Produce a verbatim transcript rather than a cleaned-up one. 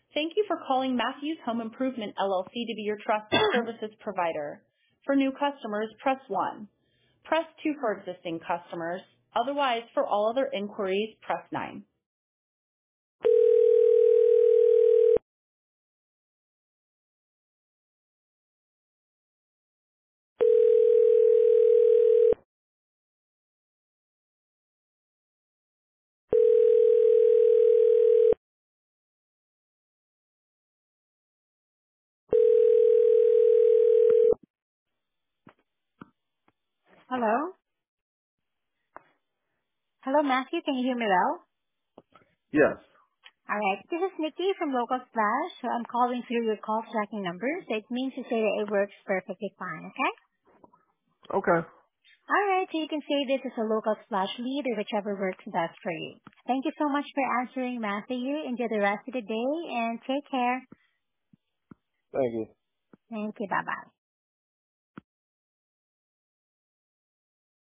Thank you for calling Matthews Home Improvement L L C to be your trusted services provider. For new customers, press one. Press two for existing customers. Otherwise, for all other inquiries, press nine. Hello? Hello, Matthew. Can you hear me well? Yes. All right. This is Nikki from Local Splash. So I'm calling through your call tracking number. So it means to say that it works perfectly fine, okay? Okay. All right. So you can say this is a Local Splash lead or whichever works best for you. Thank you so much for answering, Matthew. Enjoy the rest of the day and take care. Thank you. Thank you. Bye-bye.